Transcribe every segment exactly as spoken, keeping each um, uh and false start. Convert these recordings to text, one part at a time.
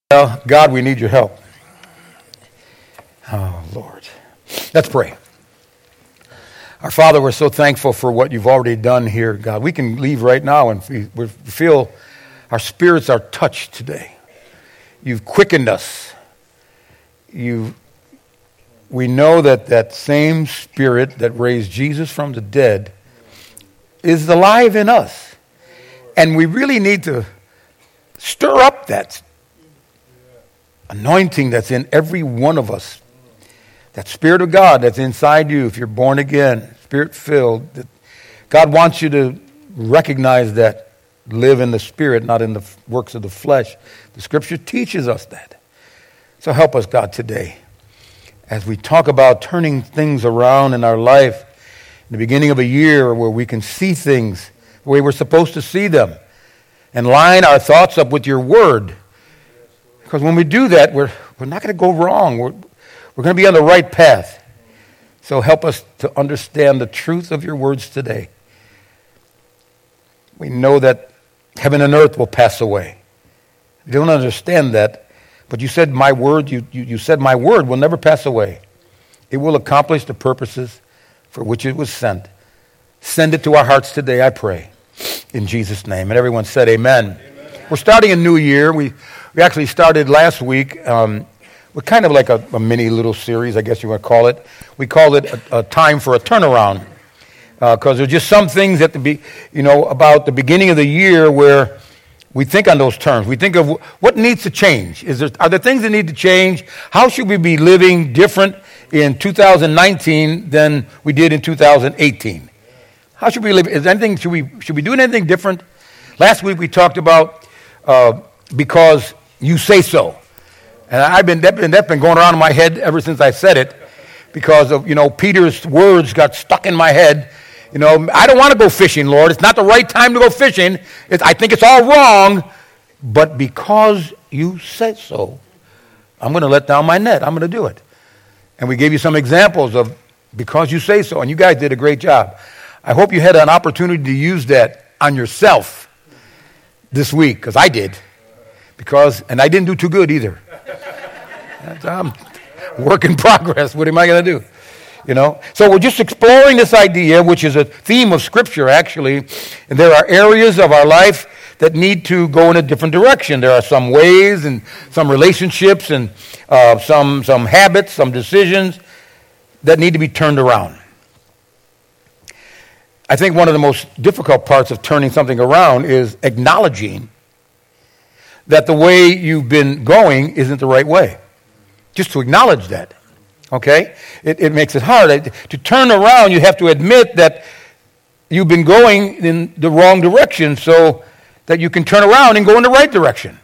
Well, God, we need your help. Oh, Lord. Let's pray. Our Father, we're so thankful for what you've already done here, God. We can leave right now and we, we feel our spirits are touched today. You've quickened us. You, we know that that same Spirit that raised Jesus from the dead is alive in us. And we really need to stir up that anointing that's in every one of us. That Spirit of God that's inside you, if you're born again, Spirit-filled. That God wants you to recognize that. Live in the Spirit, not in the works of the flesh. The Scripture teaches us that. So help us, God, today. As we talk about turning things around in our life, in the beginning of a year where we can see things the way we're supposed to see them, and line our thoughts up with your word. Because when we do that, we're we're not going to go wrong. We're, we're going to be on the right path. So help us to understand the truth of your words today. We know that heaven and earth will pass away. We don't understand that. But you said my word, you, you, you said my word will never pass away. It will accomplish the purposes for which it was sent. Send it to our hearts today, I pray. In Jesus' name. And everyone said amen. Amen. We're starting a new year. We we actually started last week um, with kind of like a, a mini little series, I guess you want to call it. We called it a, a time for a turnaround. Because uh, there's just some things at the be, you know, about the beginning of the year where we think on those terms. We think of what needs to change. Is there, are there things that need to change? How should we be living different in two thousand nineteen than we did in two thousand eighteen? How should we live? Is anything should we should we do anything different? Last week we talked about uh, because you say so, and I've been that been, that's been going around in my head ever since I said it, because of you know Peter's words got stuck in my head. You know, I don't want to go fishing, Lord. It's not the right time to go fishing. It's, I think it's all wrong, but because you said so, I'm going to let down my net. I'm going to do it. And we gave you some examples of because you say so, and you guys did a great job. I hope you had an opportunity to use that on yourself this week, because I did. Because, and I didn't do too good either. I'm work in progress. What am I going to do? You know? So we're just exploring this idea, which is a theme of Scripture, actually. And there are areas of our life that need to go in a different direction. There are some ways and some relationships and uh, some some habits, some decisions that need to be turned around. I think one of the most difficult parts of turning something around is acknowledging that the way you've been going isn't the right way. Just to acknowledge that, okay? It, it makes it hard. To turn around, you have to admit that you've been going in the wrong direction so that you can turn around and go in the right direction.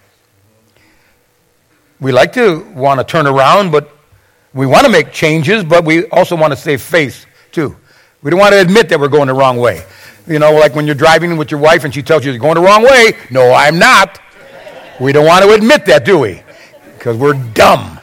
We like to want to turn around, but we want to make changes, but we also want to save face, too. We don't want to admit that we're going the wrong way. You know, like when you're driving with your wife and she tells you you're going the wrong way. No, I'm not. We don't want to admit that, do we? Because we're dumb.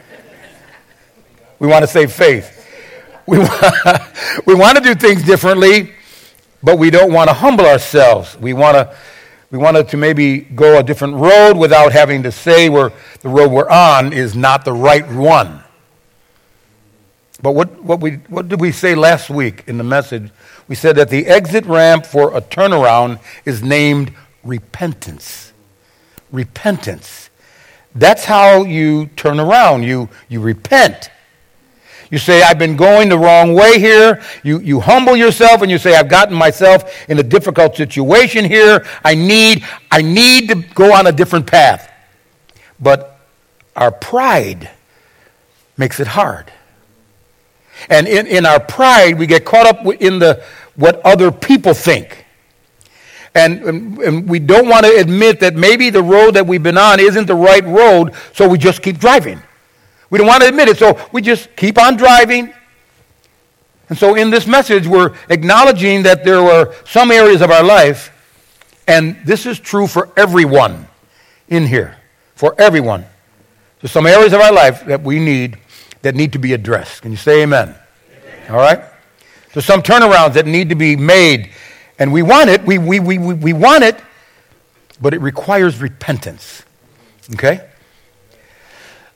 We want to save faith. We want, we want to do things differently, but we don't want to humble ourselves. We want to we want to maybe go a different road without having to say we're, the road we're on is not the right one. But what, what we what did we say last week in the message? We said that the exit ramp for a turnaround is named repentance. Repentance. That's how you turn around. You you repent. You say, I've been going the wrong way here. You you humble yourself and you say, I've gotten myself in a difficult situation here. I need I need to go on a different path. But our pride makes it hard. And in, in our pride, we get caught up in the what other people think. And, and, and we don't want to admit that maybe the road that we've been on isn't the right road, so we just keep driving. We don't want to admit it, so we just keep on driving. And so in this message, we're acknowledging that there are some areas of our life, and this is true for everyone in here, for everyone. There's some areas of our life that we need that need to be addressed. Can you say amen? Amen. All right? There's some turnarounds that need to be made, and we want it. We, we, we, we want it, but it requires repentance. Okay?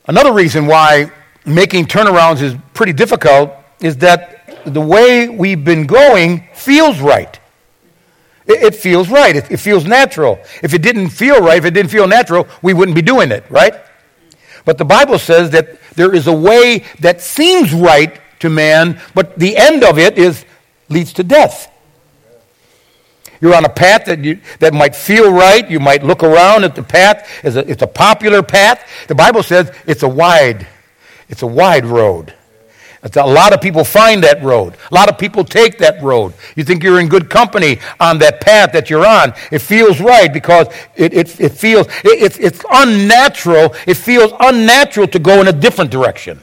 Another reason why making turnarounds is pretty difficult is that the way we've been going feels right. It, it feels right. It, it feels natural. If it didn't feel right, if it didn't feel natural, we wouldn't be doing it, right? But the Bible says that there is a way that seems right to man, but the end of it is leads to death. You're on a path that you, that might feel right. You might look around at the path. It's a, it's a popular path. The Bible says it's a wide, it's a wide road. It's a lot of people find that road. A lot of people take that road. You think you're in good company on that path that you're on. It feels right because it it, it feels it, it's it's unnatural. It feels unnatural to go in a different direction.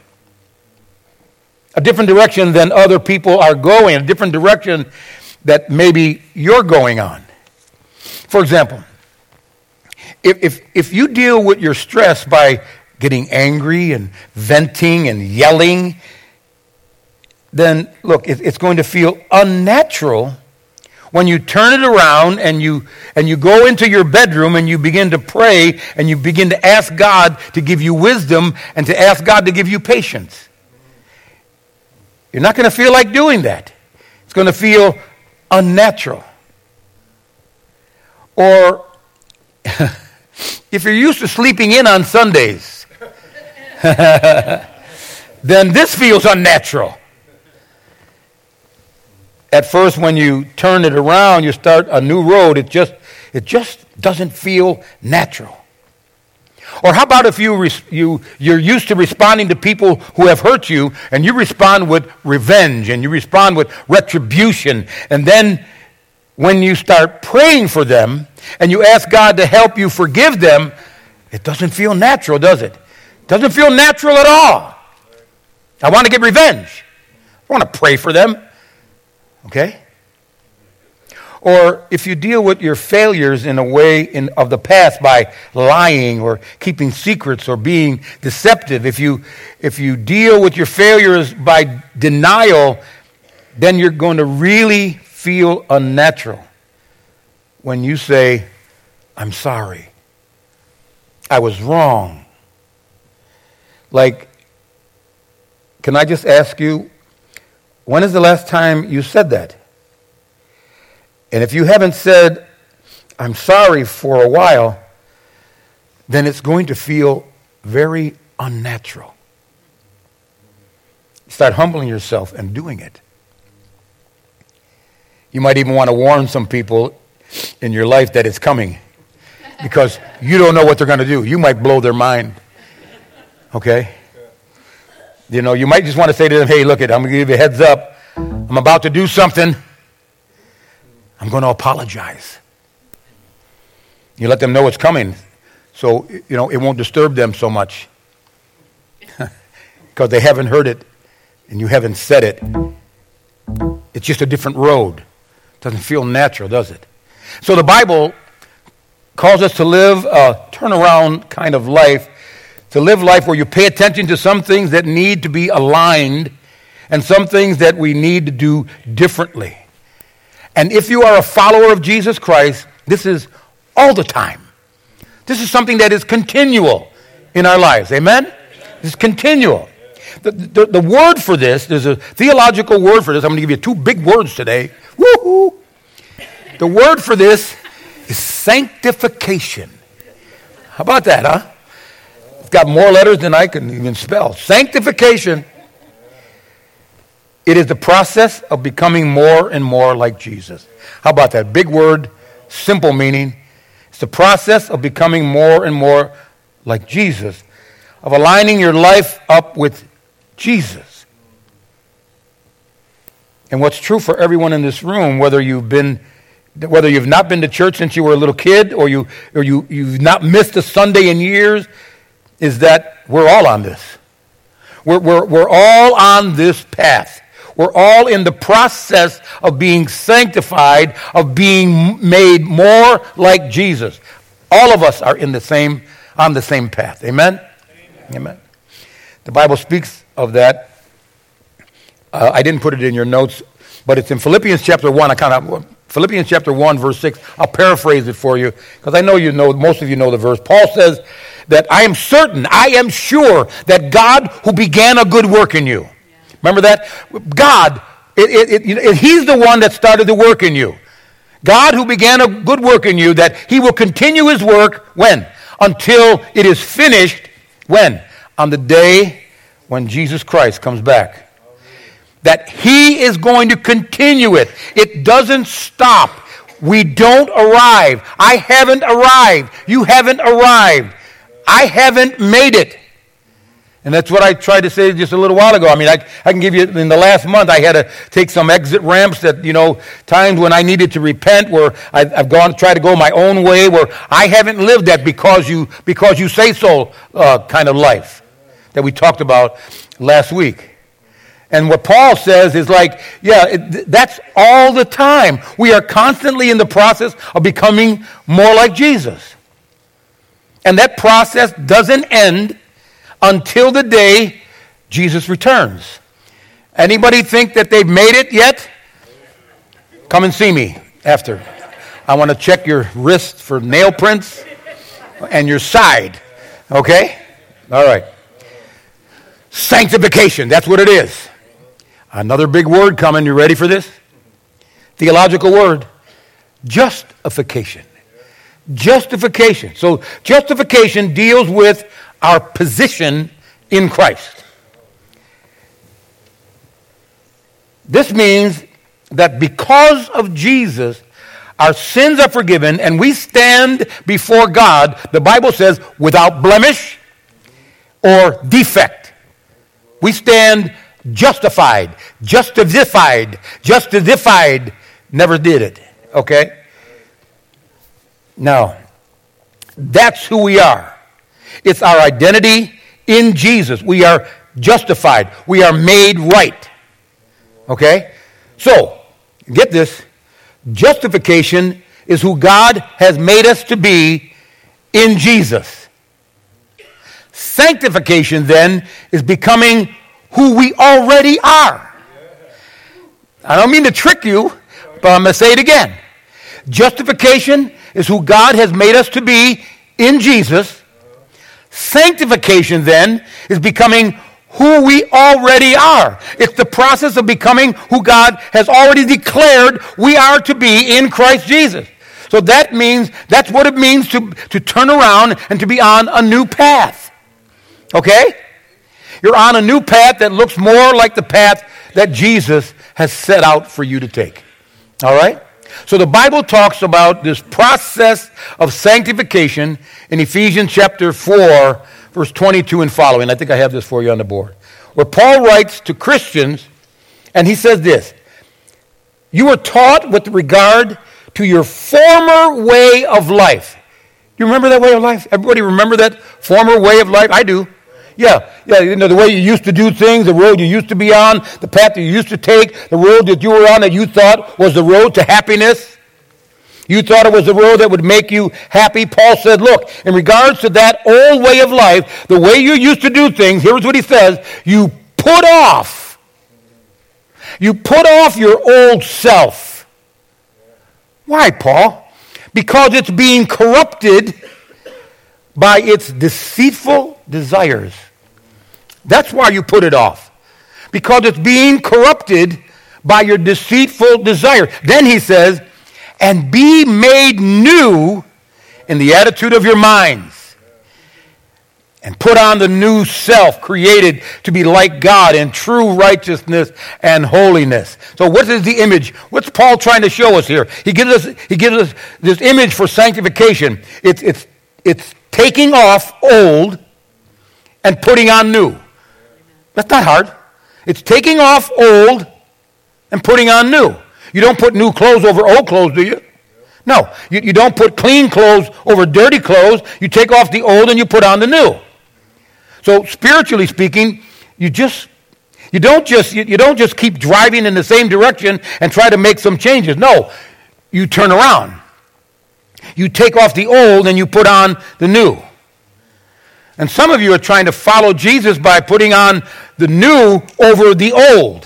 A different direction than other people are going. A different direction that maybe you're going on. For example, if, if if you deal with your stress by getting angry and venting and yelling, then look, it, it's going to feel unnatural when you turn it around and you and you go into your bedroom and you begin to pray and you begin to ask God to give you wisdom and to ask God to give you patience. You're not going to feel like doing that. It's going to feel unnatural. Or if you're used to sleeping in on Sundays, then this feels unnatural. At first, when you turn it around, you start a new road, it just it just doesn't feel natural. Or how about if you res- you you're used to responding to people who have hurt you, and you respond with revenge and you respond with retribution, and then when you start praying for them and you ask God to help you forgive them, it doesn't feel natural, does it? It doesn't feel natural at all. I want to get revenge. I want to pray for them. Okay? Or if you deal with your failures in a way in, of the past by lying or keeping secrets or being deceptive, if you if you deal with your failures by denial, then you're going to really feel unnatural when you say, I'm sorry. I was wrong. Like, can I just ask you, when is the last time you said that? And if you haven't said, I'm sorry for a while, then it's going to feel very unnatural. Start humbling yourself and doing it. You might even want to warn some people in your life that it's coming because you don't know what they're going to do. You might blow their mind. Okay? You know, you might just want to say to them, hey, look it, I'm going to give you a heads up. I'm about to do something. I'm going to apologize. You let them know it's coming so, you know, it won't disturb them so much because they haven't heard it and you haven't said it. It's just a different road. It doesn't feel natural, does it? So the Bible calls us to live a turnaround kind of life, to live life where you pay attention to some things that need to be aligned and some things that we need to do differently. And if you are a follower of Jesus Christ, this is all the time. This is something that is continual in our lives. Amen? It's continual. The, the, the word for this, there's a theological word for this. I'm going to give you two big words today. Woo-hoo! The word for this is sanctification. How about that, huh? It's got more letters than I can even spell. Sanctification. It is the process of becoming more and more like Jesus. How about that? Big word, simple meaning. It's the process of becoming more and more like Jesus, of aligning your life up with Jesus. And what's true for everyone in this room, whether you've been, whether you've not been to church since you were a little kid, or you, or you, you've not missed a Sunday in years, is that we're all on this. We're, we're, we're all on this path. We're all in the process of being sanctified, of being made more like Jesus. All of us are in the same, on the same path. Amen? Amen. Amen. The Bible speaks of that. Uh, I didn't put it in your notes, but it's in Philippians chapter one. I kind of Philippians chapter one, verse six. I'll paraphrase it for you because I know you know. Most of you know the verse. Paul says that I am certain, I am sure that God who began a good work in you. Remember that? God, it, it, it, it, he's the one that started the work in you. God who began a good work in you, that he will continue his work, when? Until it is finished, when? On the day when Jesus Christ comes back. That he is going to continue it. It doesn't stop. We don't arrive. I haven't arrived. You haven't arrived. I haven't made it. And that's what I tried to say just a little while ago. I mean, I, I can give you, in the last month, I had to take some exit ramps that, you know, times when I needed to repent, where I, I've gone, tried to go my own way, where I haven't lived that because you, because you say so uh, kind of life that we talked about last week. And what Paul says is like, yeah, it, that's all the time. We are constantly in the process of becoming more like Jesus. And that process doesn't end until the day Jesus returns. Anybody think that they've made it yet? Come and see me after. I want to check your wrist for nail prints and your side. Okay? All right. Sanctification, that's what it is. Another big word coming. You ready for this? Theological word. Justification. Justification. So justification deals with our position in Christ. This means that because of Jesus, our sins are forgiven and we stand before God, the Bible says, without blemish or defect. We stand justified, justified, justified, never did it. Okay? Now, that's who we are. It's our identity in Jesus. We are justified. We are made right. Okay? So, get this. Justification is who God has made us to be in Jesus. Sanctification, then, is becoming who we already are. I don't mean to trick you, but I'm going to say it again. Justification is who God has made us to be in Jesus. Sanctification, then, is becoming who we already are. It's the process of becoming who God has already declared we are to be in Christ Jesus. So that means, that's what it means to, to turn around and to be on a new path. Okay? You're on a new path that looks more like the path that Jesus has set out for you to take. All right? So the Bible talks about this process of sanctification in Ephesians chapter four, verse twenty-two and following. I think I have this for you on the board. Where Paul writes to Christians, and he says this: you were taught with regard to your former way of life. You remember that way of life? Everybody remember that former way of life? I do. Yeah, yeah, you know, the way you used to do things, the road you used to be on, the path that you used to take, the road that you were on that you thought was the road to happiness. You thought it was the road that would make you happy. Paul said, look, in regards to that old way of life, the way you used to do things, here's what he says: you put off. You put off your old self. Why, Paul? Because it's being corrupted by its deceitful desires. That's why you put it off. Because it's being corrupted by your deceitful desire. Then he says, and be made new in the attitude of your minds. And put on the new self, created to be like God in true righteousness and holiness. So what is the image? What's Paul trying to show us here? He gives us, he gives us this image for sanctification. It's, it's, it's taking off old and putting on new. That's not hard. It's taking off old and putting on new. You don't put new clothes over old clothes, do you? No. You, you don't put clean clothes over dirty clothes. You take off the old and you put on the new. So spiritually speaking, you just you don't just you, you don't just keep driving in the same direction and try to make some changes. No. You turn around. You take off the old and you put on the new. And some of you are trying to follow Jesus by putting on the new over the old.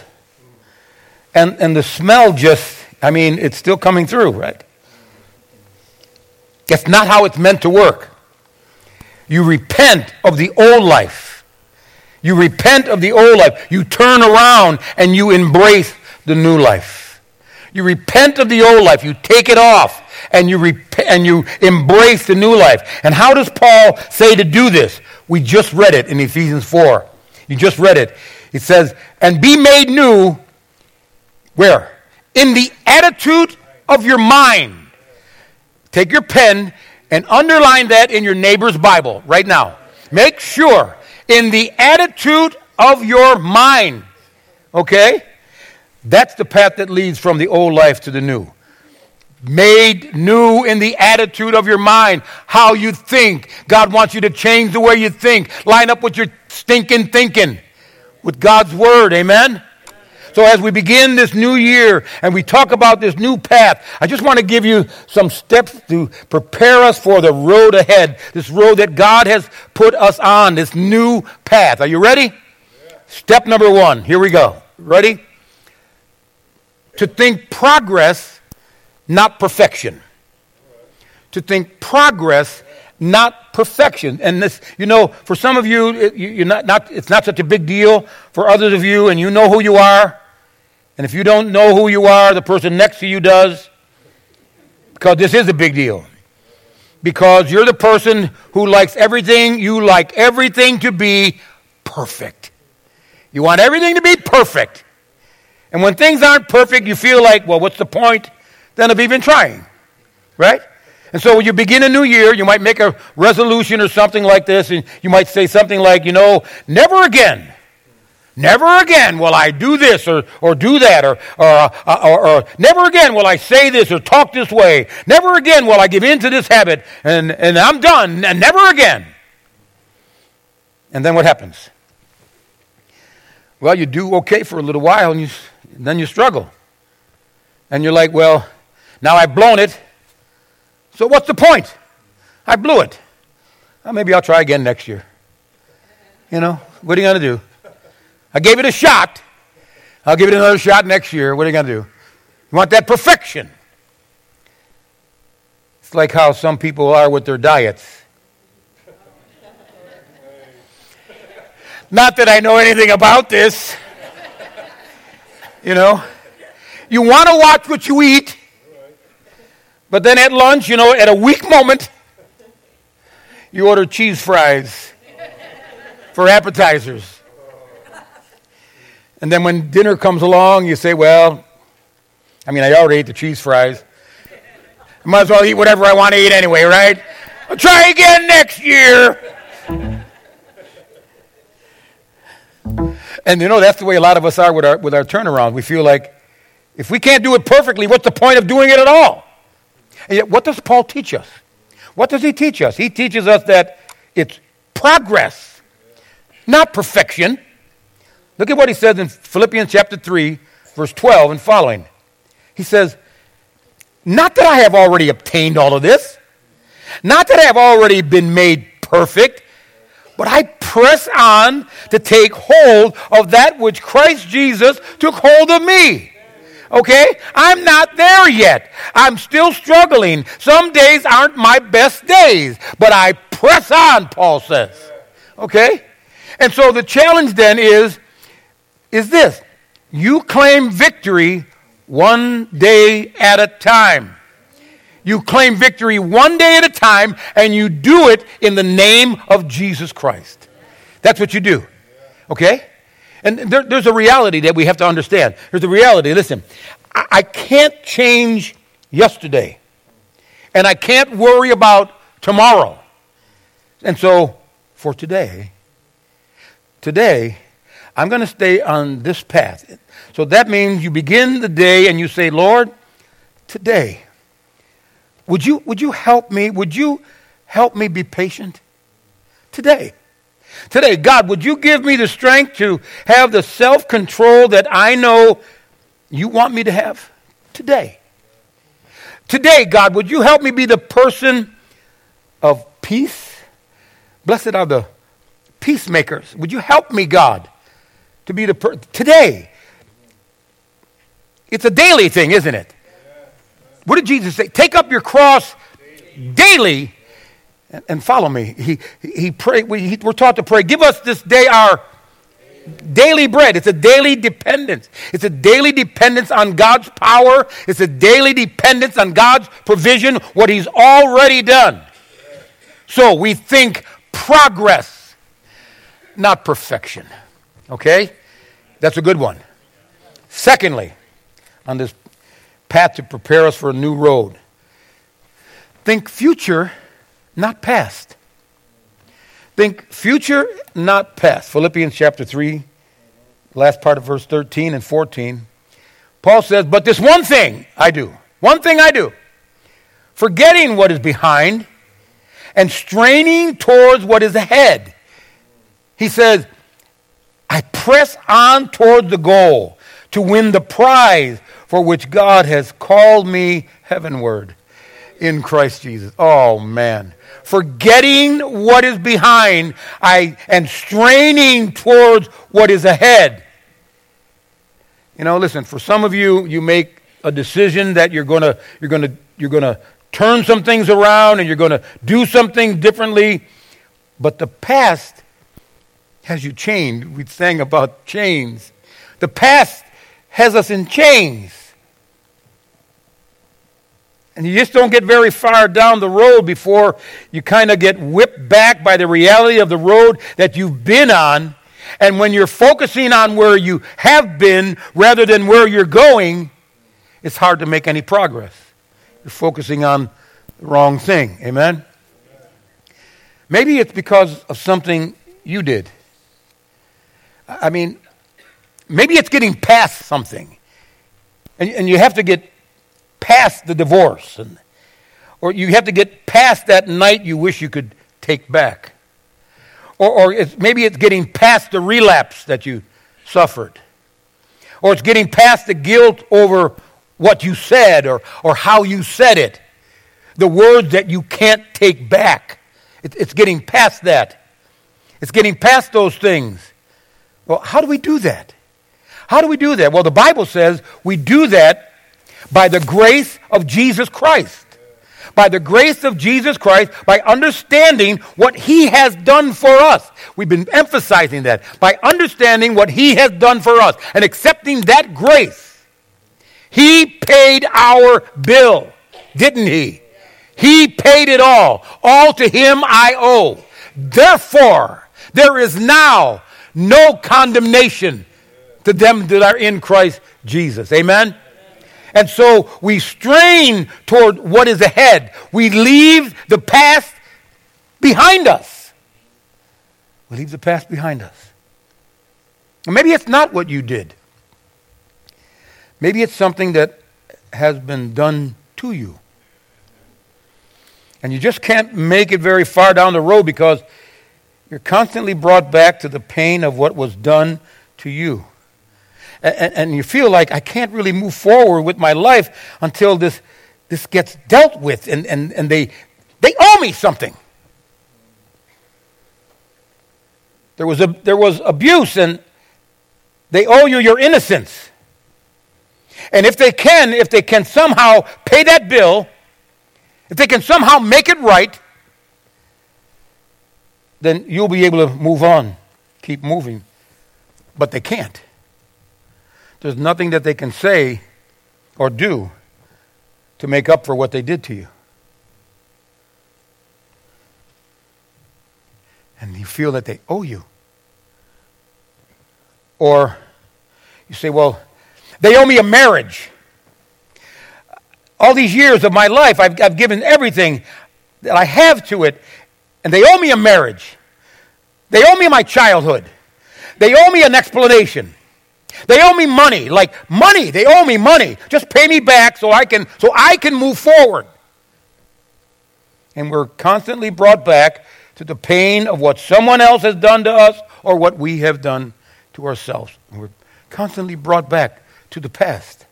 And and the smell just, I mean, it's still coming through, right? That's not how it's meant to work. You repent of the old life. You repent of the old life. You turn around and you embrace the new life. You repent of the old life. You take it off and you rep- and you embrace the new life. And how does Paul say to do this? We just read it in Ephesians four. You just read it. It says, and be made new, where? In the attitude of your mind. Take your pen and underline that in your neighbor's Bible right now. Make sure, in the attitude of your mind. Okay? That's the path that leads from the old life to the new. Made new in the attitude of your mind. How you think. God wants you to change the way you think. Line up with your stinking thinking. With God's word. Amen? So as we begin this new year and we talk about this new path, I just want to give you some steps to prepare us for the road ahead. This road that God has put us on. This new path. Are you ready? Yeah. Step number one. Here we go. Ready? To think progress, not perfection. To think progress, not perfection. And this, you know, for some of you, it, you you're not, not, it's not such a big deal. For others of you, and you know who you are. And if you don't know who you are, the person next to you does. Because this is a big deal. Because you're the person who likes everything, you like everything to be perfect. You want everything to be perfect. And when things aren't perfect, you feel like, well, what's the point then of even trying? Right? And so when you begin a new year, you might make a resolution or something like this, and you might say something like, you know, never again. Never again will I do this or, or do that, or, or, or, or never again will I say this or talk this way. Never again will I give in to this habit, and, and I'm done, and never again. And then what happens? Well, you do okay for a little while, and, you, and then you struggle. And you're like, well, now I've blown it, so what's the point? I blew it. Well, maybe I'll try again next year. You know, what are you going to do? I gave it a shot. I'll give it another shot next year. What are you going to do? You want that perfection. It's like how some people are with their diets. Not that I know anything about this. You know, you want to watch what you eat, but then at lunch, you know, at a weak moment, you order cheese fries for appetizers. And then when dinner comes along, you say, well, I mean, I already ate the cheese fries. I might as well eat whatever I want to eat anyway, right? I'll try again next year. And, you know, that's the way a lot of us are with our, with our turnaround. We feel like if we can't do it perfectly, what's the point of doing it at all? And yet, what does Paul teach us? What does he teach us? He teaches us that it's progress, not perfection. Look at what he says in Philippians chapter three, verse twelve and following. He says, not that I have already obtained all of this, not that I have already been made perfect, but I press on to take hold of that which Christ Jesus took hold of me. Okay? I'm not there yet. I'm still struggling. Some days aren't my best days, but I press on, Paul says. Okay? And so the challenge then is, is this. You claim victory one day at a time. You claim victory one day at a time, and you do it in the name of Jesus Christ. That's what you do. Okay? And there, there's a reality that we have to understand. There's a reality. Listen, I, I can't change yesterday, and I can't worry about tomorrow. And so, for today, today, I'm going to stay on this path. So that means you begin the day and you say, Lord, today, would you, would you help me? Would you help me be patient? Today. Today, God, would you give me the strength to have the self-control that I know you want me to have? Today. Today, God, would you help me be the person of peace? Blessed are the peacemakers. Would you help me, God, to be the person? Today. It's a daily thing, isn't it? What did Jesus say? Take up your cross daily And, and follow me. He, he prayed, we, he, we're taught to pray, give us this day our daily bread. It's a daily dependence. It's a daily dependence on God's power. It's a daily dependence on God's provision, what he's already done. So we think progress, not perfection. Okay? That's a good one. Secondly, on this path to prepare us for a new road, think future, not past. Think future, not past. Philippians chapter three, last part of verse thirteen and fourteen. Paul says, but this one thing I do, one thing I do, forgetting what is behind and straining towards what is ahead. He says, I press on toward the goal to win the prize for which God has called me heavenward in Christ Jesus. Oh, man. Forgetting what is behind I and straining towards what is ahead. You know, listen, for some of you, you make a decision that you're going to you're going to you're going to turn some things around and you're going to do something differently, but the past has you chained. We sang about chains. The past has us in chains. And you just don't get very far down the road before you kind of get whipped back by the reality of the road that you've been on. And when you're focusing on where you have been rather than where you're going, it's hard to make any progress. You're focusing on the wrong thing. Amen? Maybe it's because of something you did. I mean, maybe it's getting past something. And, and you have to get past the divorce, and, or you have to get past that night you wish you could take back. Or, or it's, maybe it's getting past the relapse that you suffered. Or it's getting past the guilt over what you said or, or how you said it. The words that you can't take back. It, it's getting past that. It's getting past those things. Well, how do we do that? How do we do that? Well, the Bible says we do that by the grace of Jesus Christ. By the grace of Jesus Christ, by understanding what he has done for us. We've been emphasizing that. By understanding what he has done for us and accepting that grace. He paid our bill, didn't he? He paid it all. All to him I owe. Therefore, there is now no condemnation to them that are in Christ Jesus. Amen? And so we strain toward what is ahead. We leave the past behind us. We leave the past behind us. And maybe it's not what you did. Maybe it's something that has been done to you. And you just can't make it very far down the road because you're constantly brought back to the pain of what was done to you. And, and you feel like I can't really move forward with my life until this this gets dealt with, and, and, and they they owe me something. There was a there was abuse, and they owe you your innocence. And if they can, if they can somehow pay that bill, if they can somehow make it right, then you'll be able to move on, keep moving. But they can't. There's nothing that they can say or do to make up for what they did to you. And you feel that they owe you. Or you say, well, they owe me a marriage. All these years of my life, I've, I've given everything that I have to it, and they owe me a marriage. They owe me my childhood. They owe me an explanation. They owe me money, like money. They owe me money. Just pay me back so I can so I can move forward. And we're constantly brought back to the pain of what someone else has done to us or what we have done to ourselves. And we're constantly brought back to the past.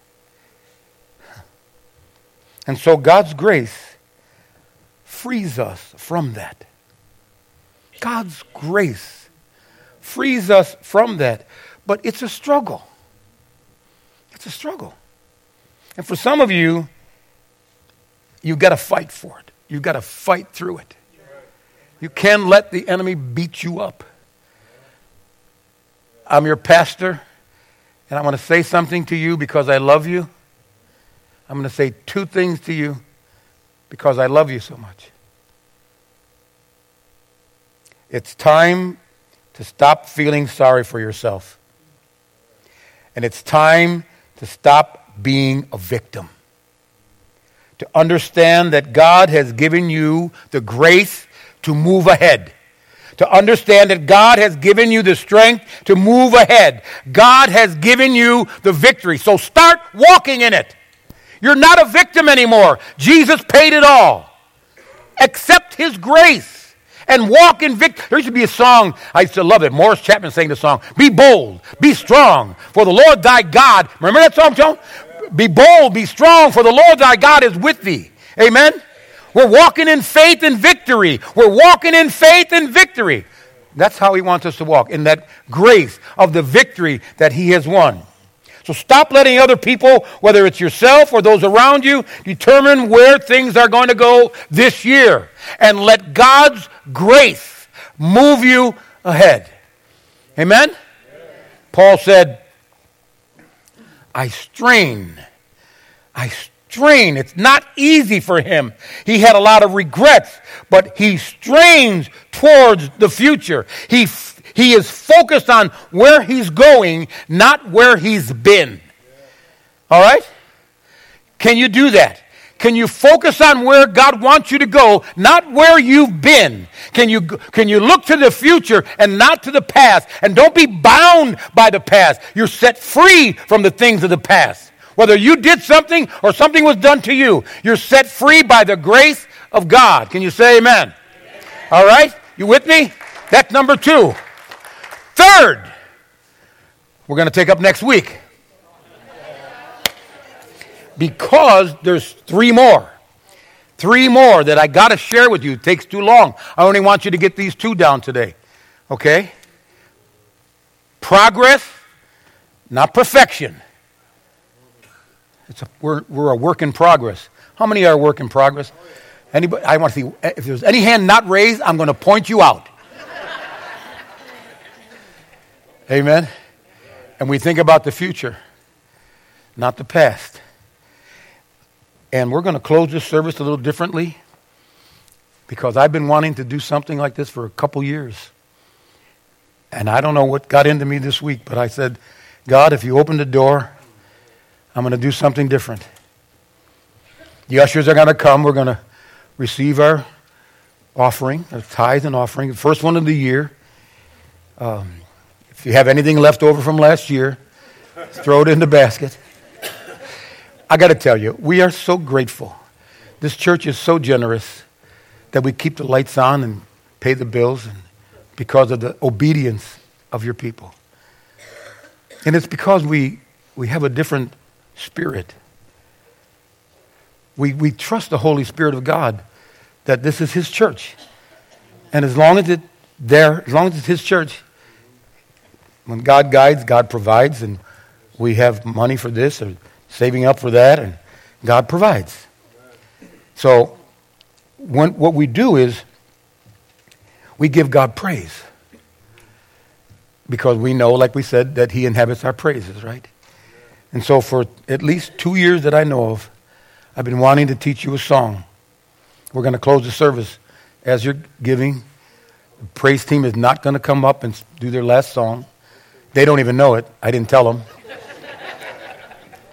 And so God's grace frees us from that. God's grace frees us from that. But it's a struggle. It's a struggle. And for some of you, you've got to fight for it. You've got to fight through it. You can't let the enemy beat you up. I'm your pastor, and I want to say something to you because I love you. I'm going to say two things to you because I love you so much. It's time to stop feeling sorry for yourself. And it's time to stop being a victim. To understand that God has given you the grace to move ahead. To understand that God has given you the strength to move ahead. God has given you the victory. So start walking in it. You're not a victim anymore. Jesus paid it all. Accept his grace and walk in victory. There used to be a song, I used to love it. Morris Chapman sang the song, be bold, be strong, for the Lord thy God. Remember that song, John? Be bold, be strong, for the Lord thy God is with thee. Amen? We're walking in faith and victory. We're walking in faith and victory. That's how he wants us to walk, in that grace of the victory that he has won. So stop letting other people, whether it's yourself or those around you, determine where things are going to go this year. And let God's grace move you ahead. Amen? Amen. Paul said, I strain. I strain. It's not easy for him. He had a lot of regrets, but he strains towards the future. He He is focused on where he's going, not where he's been. All right? Can you do that? Can you focus on where God wants you to go, not where you've been? Can you, can you look to the future and not to the past? And don't be bound by the past. You're set free from the things of the past. Whether you did something or something was done to you, you're set free by the grace of God. Can you say amen? Amen. All right? You with me? That's number two. Third, we're going to take up next week. Because there's three more. Three more that I got to share with you. It takes too long. I only want you to get these two down today. Okay? Progress, not perfection. It's a, we're, we're a work in progress. How many are a work in progress? Anybody? I want to see. If there's any hand not raised, I'm going to point you out. Amen? And we think about the future, not the past. And we're going to close this service a little differently because I've been wanting to do something like this for a couple years. And I don't know what got into me this week, but I said, God, if you open the door, I'm going to do something different. The ushers are going to come. We're going to receive our offering, our tithe and offering, the first one of the year. Um, If you have anything left over from last year, throw it in the basket. I got to tell you, we are so grateful. This church is so generous that we keep the lights on and pay the bills and because of the obedience of your people. And it's because we we have a different spirit. We we trust the Holy Spirit of God that this is his church. And as long as it there, as long as it's his church, when God guides, God provides, and we have money for this or saving up for that, and God provides. So when, what we do is we give God praise because we know, like we said, that he inhabits our praises, right? And so for at least two years that I know of, I've been wanting to teach you a song. We're going to close the service as you're giving. The praise team is not going to come up and do their last song. They don't even know it. I didn't tell them.